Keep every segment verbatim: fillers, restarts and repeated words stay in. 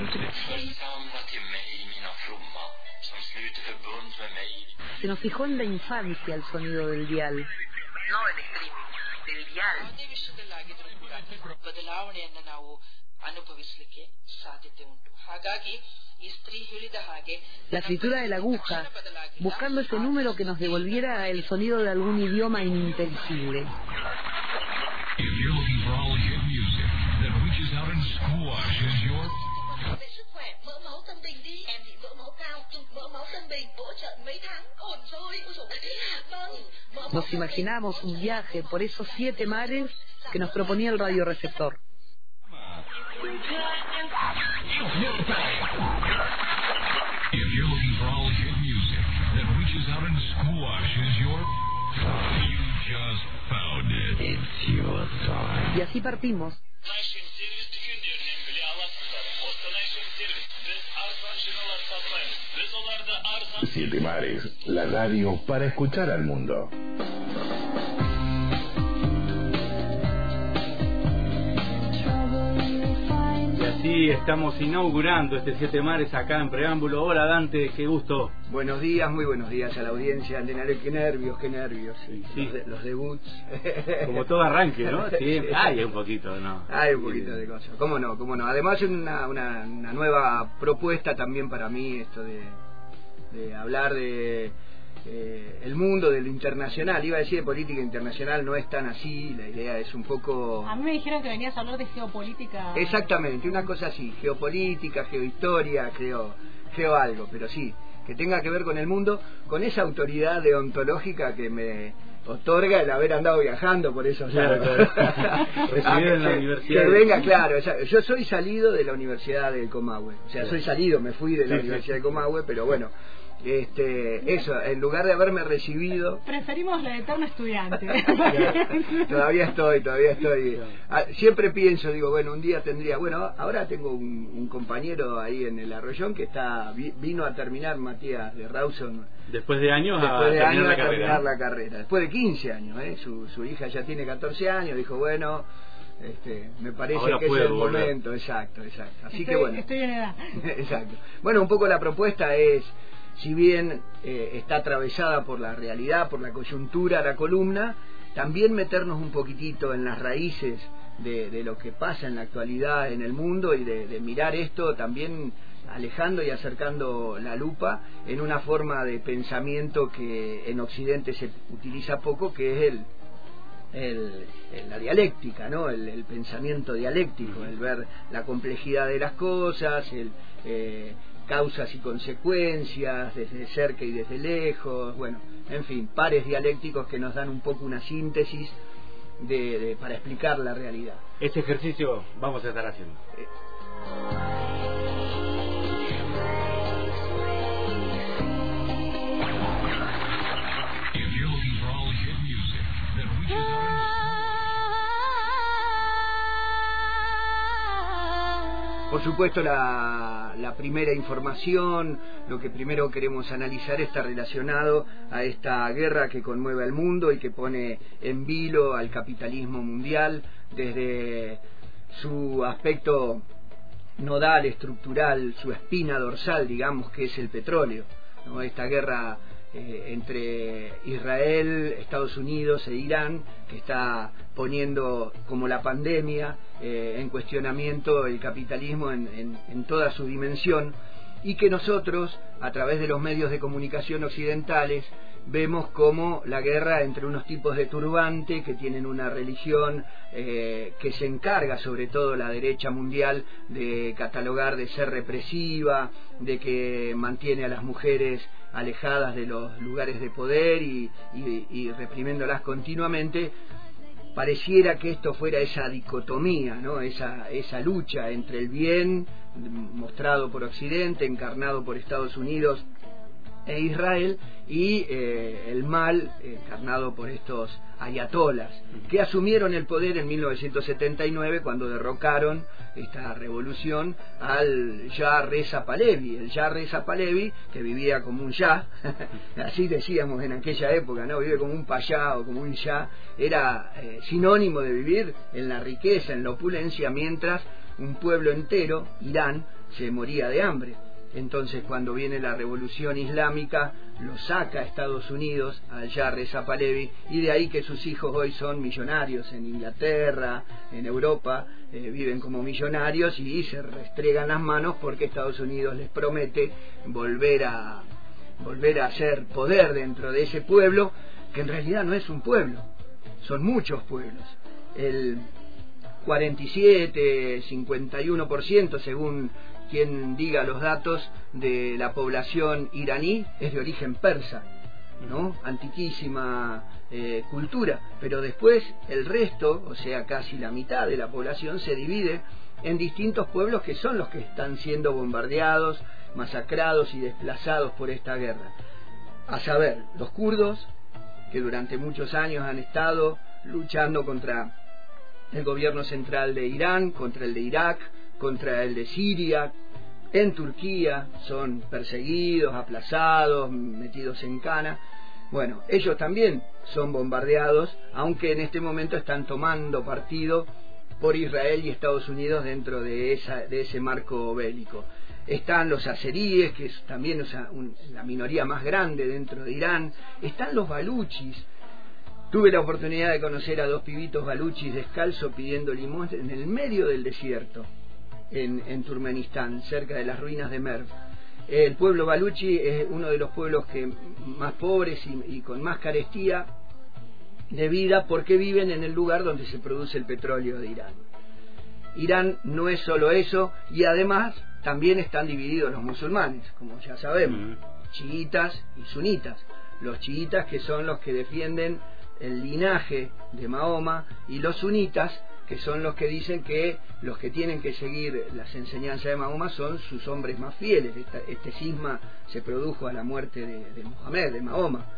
Se nos fijó en la infancia el sonido del dial. No el streaming, del dial. La escritura de la aguja, buscando ese número que nos devolviera el sonido de algún idioma ininteligible. Nos imaginamos un viaje por esos siete mares que nos proponía el radioreceptor. Y así partimos. Siete Mares, la radio para escuchar al mundo. Y así estamos inaugurando este Siete Mares acá en Preámbulo. Hola Dante, qué gusto. Buenos días, muy buenos días a la audiencia. Andenare, qué nervios, qué nervios. Sí, sí. Los, de, los debuts. Como todo arranque, ¿no? Sí, sí. Hay un poquito, ¿no? Hay un poquito de cosas. ¿Cómo no? ¿Cómo no? Además una, una, una nueva propuesta también para mí, esto de, de hablar de eh, el mundo, de lo internacional. Iba a decir de política internacional, no es tan así. La idea es un poco... A mí me dijeron que venías a hablar de geopolítica. Exactamente, una cosa así. Geopolítica, geohistoria, creo, creo algo, pero sí. Que tenga que ver con el mundo, con esa autoridad deontológica que me otorga el haber andado viajando por esos claro, lados. Claro. Recibido en la que, universidad. Que venga, claro. O sea, yo soy salido de la Universidad de Comahue. O sea, soy salido, me fui de la sí, Universidad sí. de Comahue, pero bueno, este, eso, en lugar de haberme recibido... Preferimos la de eterno estudiante. Todavía estoy, todavía estoy. Siempre pienso, digo, bueno, un día tendría... Bueno, ahora tengo un, un compañero ahí en el Arroyón que está vino a terminar, Matías de Rawson. Después de años Después de a años terminar, a la, terminar carrera. la carrera. Después de quince años, ¿eh? Su, su hija ya tiene catorce años, dijo, bueno... Este, me parece ahora que es el volver. momento, exacto, exacto. Así estoy, que bueno. Estoy en edad. Exacto. Bueno, un poco la propuesta es... Si bien eh, está atravesada por la realidad, por la coyuntura, la columna, también meternos un poquitito en las raíces de, de lo que pasa en la actualidad en el mundo y de, de mirar esto también alejando y acercando la lupa en una forma de pensamiento que en Occidente se utiliza poco, que es el, el, el la dialéctica, ¿no? El, el pensamiento dialéctico, el ver la complejidad de las cosas, el... Eh, causas y consecuencias, desde cerca y desde lejos, bueno, en fin, pares dialécticos que nos dan un poco una síntesis de, de, para explicar la realidad. Este ejercicio vamos a estar haciendo. Eh. Por supuesto, la, la primera información, lo que primero queremos analizar está relacionado a esta guerra que conmueve al mundo y que pone en vilo al capitalismo mundial desde su aspecto nodal, estructural, su espina dorsal, digamos, que es el petróleo, ¿no? Esta guerra eh, entre Israel, Estados Unidos e Irán, que está poniendo como la pandemia eh, en cuestionamiento el capitalismo en, en, en toda su dimensión, y que nosotros, a través de los medios de comunicación occidentales, vemos como la guerra entre unos tipos de turbante que tienen una religión eh, que se encarga, sobre todo la derecha mundial, de catalogar de ser represiva, de que mantiene a las mujeres alejadas de los lugares de poder y, y, y reprimiéndolas continuamente. Pareciera que esto fuera esa dicotomía, ¿no? Esa, esa lucha entre el bien mostrado por Occidente, encarnado por Estados Unidos e Israel, y eh, el mal encarnado por estos ayatolas que asumieron el poder en mil novecientos setenta y nueve cuando derrocaron esta revolución al Shah Reza Pahlavi. El Shah Reza Pahlavi, que vivía como un Shah, así decíamos en aquella época, ¿no? Vive como un payá o como un Shah, era eh, sinónimo de vivir en la riqueza, en la opulencia, mientras un pueblo entero, Irán, se moría de hambre. Entonces, cuando viene la revolución islámica, lo saca a Estados Unidos, al Shah Reza Pahlavi, y de ahí que sus hijos hoy son millonarios en Inglaterra, en Europa, eh, viven como millonarios y se restregan las manos porque Estados Unidos les promete volver a volver a ser poder dentro de ese pueblo, que en realidad no es un pueblo, son muchos pueblos. El cuarenta y siete, cincuenta y uno por ciento, según quien diga los datos, de la población iraní es de origen persa, ¿no? Antiquísima eh, cultura, pero después el resto, o sea, casi la mitad de la población, se divide en distintos pueblos que son los que están siendo bombardeados, masacrados y desplazados por esta guerra. A saber, los kurdos, que durante muchos años han estado luchando contra el gobierno central de Irán, contra el de Irak, contra el de Siria. En Turquía son perseguidos, aplazados, metidos en cana. Bueno, ellos también son bombardeados, aunque en este momento están tomando partido por Israel y Estados Unidos dentro de, esa, de ese marco bélico. Están los azeríes, que es también, o sea, un, la minoría más grande dentro de Irán. Están los baluchis. Tuve la oportunidad de conocer a dos pibitos baluchis descalzos pidiendo limón en el medio del desierto, en, en Turkmenistán, cerca de las ruinas de Merv. El pueblo baluchi es uno de los pueblos que más pobres y, y con más carestía de vida, porque viven en el lugar donde se produce el petróleo de Irán. Irán no es solo eso, y además también están divididos los musulmanes, como ya sabemos, chiitas y sunitas. Los chiitas, que son los que defienden el linaje de Mahoma, y los sunitas, que son los que dicen que los que tienen que seguir las enseñanzas de Mahoma son sus hombres más fieles. Esta, este cisma se produjo a la muerte de, de Mohamed, de Mahoma.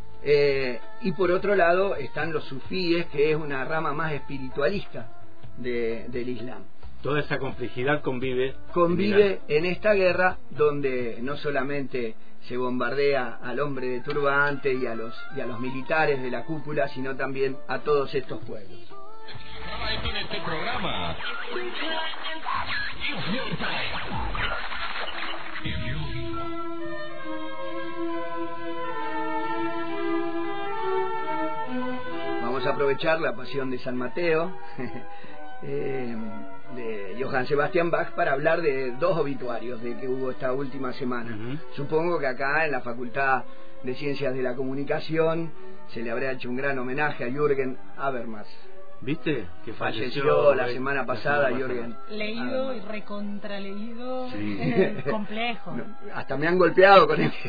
Eh, y por otro lado están los sufíes, que es una rama más espiritualista de, del Islam. Toda esa complejidad convive convive en, en esta guerra, donde no solamente se bombardea al hombre de turbante y a los y a los militares de la cúpula, sino también a todos estos pueblos. En este programa. Vamos a aprovechar la pasión de San Mateo eh, de Johann Sebastian Bach para hablar de dos obituarios de que hubo esta última semana. Uh-huh. Supongo que acá en la Facultad de Ciencias de la Comunicación se le habrá hecho un gran homenaje a Jürgen Habermas. ¿Viste? Que falleció, falleció la semana pasada, Jürgen. Leído y recontraleído, sí. eh, complejo. No, hasta me han golpeado con él.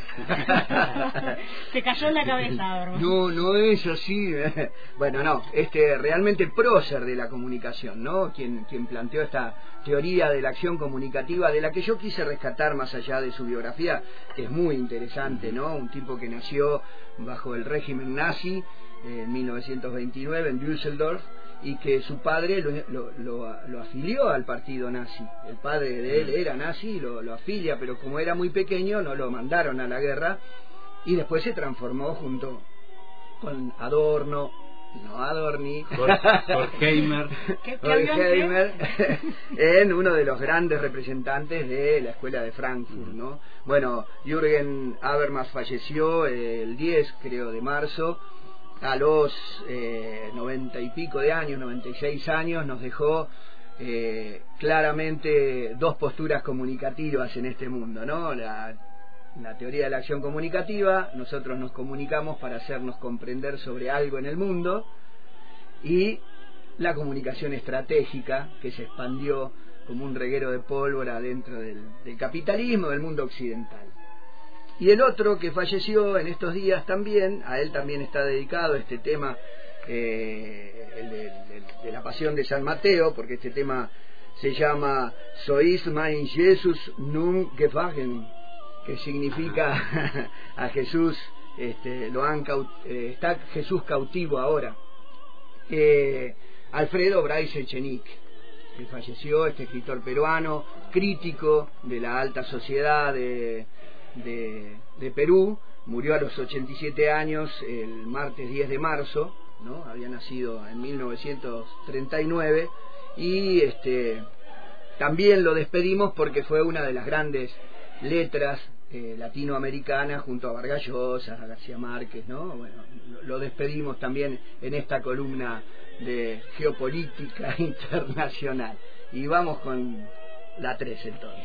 Te cayó en la cabeza, bro. No, no es así. Bueno, no, este realmente prócer de la comunicación, ¿no? Quien, quien planteó esta teoría de la acción comunicativa, de la que yo quise rescatar más allá de su biografía, que es muy interesante, ¿no? Un tipo que nació bajo el régimen nazi en mil novecientos veintinueve en Düsseldorf, y que su padre lo, lo, lo, lo afilió al partido nazi. El padre de él era nazi y lo, lo afilia, pero como era muy pequeño no lo mandaron a la guerra, y después se transformó junto con Adorno, no Adorni, Horkheimer, Horkheimer en uno de los grandes representantes de la escuela de Frankfurt, ¿no? Bueno, Jürgen Habermas falleció el diez, creo, de marzo, a los eh, noventa y pico de años, noventa y seis años. Nos dejó eh, claramente dos posturas comunicativas en este mundo, ¿no? La, la teoría de la acción comunicativa: nosotros nos comunicamos para hacernos comprender sobre algo en el mundo, y la comunicación estratégica, que se expandió como un reguero de pólvora dentro del, del capitalismo del mundo occidental. Y el otro que falleció en estos días también, a él también está dedicado este tema, eh, el de, de, de la pasión de San Mateo, porque este tema se llama So ist mein Jesus nun gefahren, que significa a Jesús, este, lo han caut eh, está Jesús cautivo ahora. Eh, Alfredo Bryce Echenique, que falleció, este escritor peruano, crítico de la alta sociedad de, de, de Perú, murió a los ochenta y siete años el martes diez de marzo, ¿no? Había nacido en mil novecientos treinta y nueve y este, también lo despedimos porque fue una de las grandes letras eh, latinoamericanas junto a Vargas Llosa, a García Márquez, ¿no? Bueno, lo despedimos también en esta columna de geopolítica internacional. Y vamos con la tres entonces.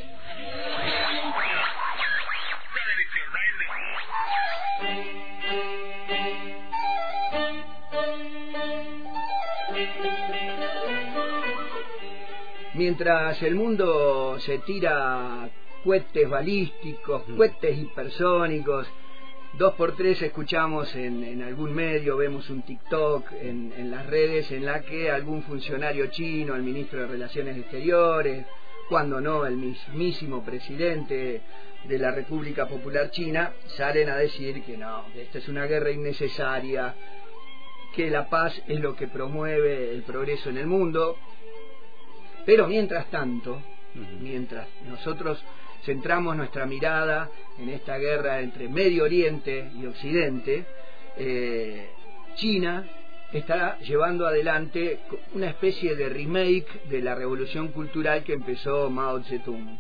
Mientras el mundo se tira cohetes balísticos, cohetes hipersónicos, dos por tres escuchamos en, en algún medio, vemos un TikTok en, en las redes en la que algún funcionario chino, el ministro de Relaciones Exteriores, cuando no el mismísimo presidente de la República Popular China, salen a decir que no, que esta es una guerra innecesaria, que la paz es lo que promueve el progreso en el mundo. Pero mientras tanto, mientras nosotros centramos nuestra mirada en esta guerra entre Medio Oriente y Occidente, eh, China está llevando adelante una especie de remake de la revolución cultural que empezó Mao Zedong.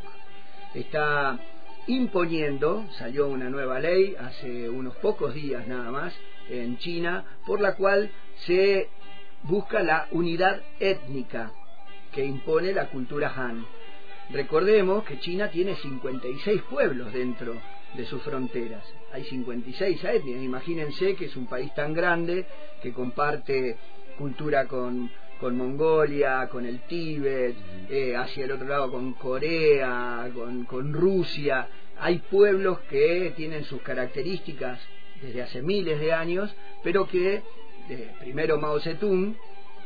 Está imponiendo, salió una nueva ley hace unos pocos días nada más en China, por la cual se busca la unidad étnica que impone la cultura Han. Recordemos que China tiene cincuenta y seis pueblos dentro de sus fronteras. Hay cincuenta y seis etnias. Imagínense que es un país tan grande que comparte cultura con, con Mongolia, con el Tíbet, eh, hacia el otro lado con Corea, con, con Rusia. Hay pueblos que tienen sus características desde hace miles de años, pero que eh, primero Mao Zedong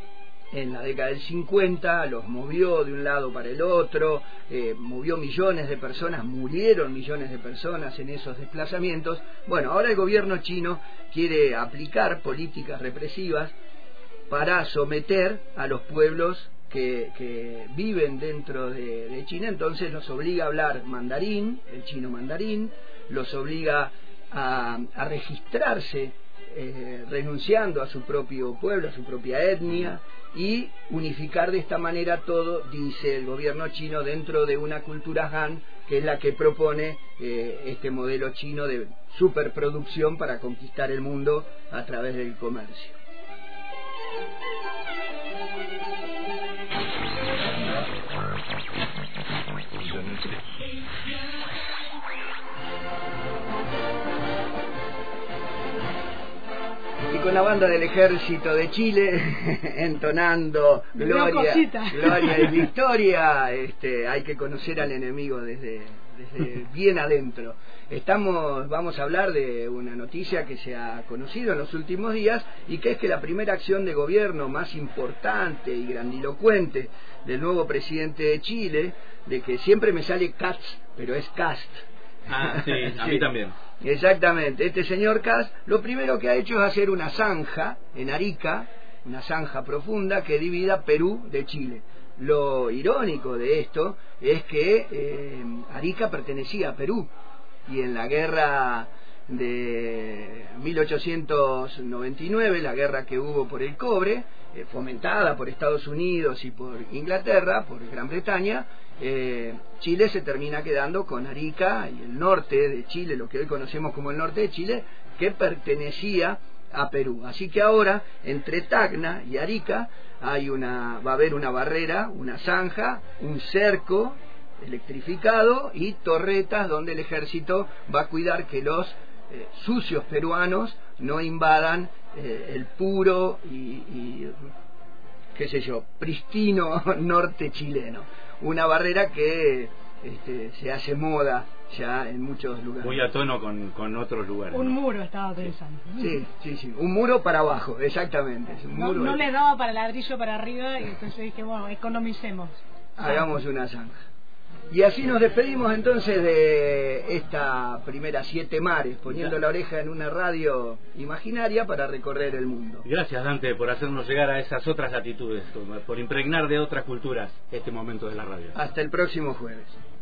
en la década del cincuenta los movió de un lado para el otro, eh, movió millones de personas, murieron millones de personas en esos desplazamientos. Bueno, ahora el gobierno chino quiere aplicar políticas represivas para someter a los pueblos que, que viven dentro de, de China. Entonces los obliga a hablar mandarín, el chino mandarín, los obliga a, a registrarse eh, renunciando a su propio pueblo, a su propia etnia, y unificar de esta manera todo, dice el gobierno chino, dentro de una cultura Han, que es la que propone eh, este modelo chino de superproducción para conquistar el mundo a través del comercio. Y con la banda del Ejército de Chile entonando gloria, gloria y victoria, este, hay que conocer al enemigo desde, desde bien adentro. Estamos, vamos a hablar de una noticia que se ha conocido en los últimos días, y que es que la primera acción de gobierno más importante y grandilocuente del nuevo presidente de Chile, de que siempre me sale Katz, pero es Kast. Ah, sí, a sí. mí también. Exactamente, este señor Kast lo primero que ha hecho es hacer una zanja en Arica, una zanja profunda que divida Perú de Chile. Lo irónico de esto es que eh, Arica pertenecía a Perú, y en la guerra de mil ochocientos noventa y nueve, la guerra que hubo por el cobre, eh, fomentada por Estados Unidos y por Inglaterra, por Gran Bretaña, Eh, Chile se termina quedando con Arica y el norte de Chile, lo que hoy conocemos como el norte de Chile, que pertenecía a Perú. Así que ahora entre Tacna y Arica hay una, va a haber una barrera, una zanja, un cerco electrificado y torretas donde el ejército va a cuidar que los eh, sucios peruanos no invadan eh, el puro y, y qué sé yo, pristino norte chileno. Una barrera que este, se hace moda ya en muchos lugares. Muy a tono con, con otros lugares. Un ¿no? muro estaba pensando. Sí, sí, sí. Un muro para abajo, exactamente. Es un No, muro no de... le daba para ladrillo para arriba, y entonces dije, bueno, economicemos. Hagamos una zanja. Y así nos despedimos entonces de esta primera Siete Mares, poniendo la oreja en una radio imaginaria para recorrer el mundo. Gracias, Dante, por hacernos llegar a esas otras latitudes, por impregnar de otras culturas este momento de la radio. Hasta el próximo jueves.